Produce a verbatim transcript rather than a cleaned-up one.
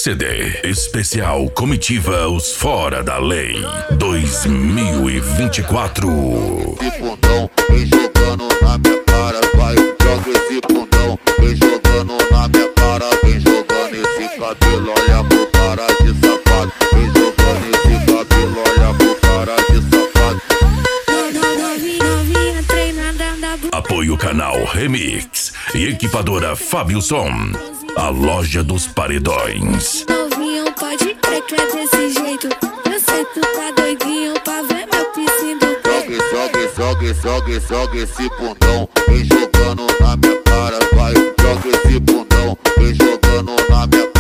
C D especial Comitiva Os Fora da Lei dois mil e vinte e quatro. Esse bundão vem jogando na minha cara, vai, joga esse bundão, vem jogando na minha cara, vem jogando esse cabelo, olha pro cara de safado, vem jogando esse cabelo, olha pro cara de safado. Apoio Canal Remix e Equipadora Fábio Som, a loja dos paredões. Novinho, pode crer que é desse jeito. Eu sei que tu tá doidinho pra ver meu piscindo. Joga, joga, joga, joga, joga esse bundão, vem jogando na minha cara, vai, joga esse bundão, vem jogando na minha cara.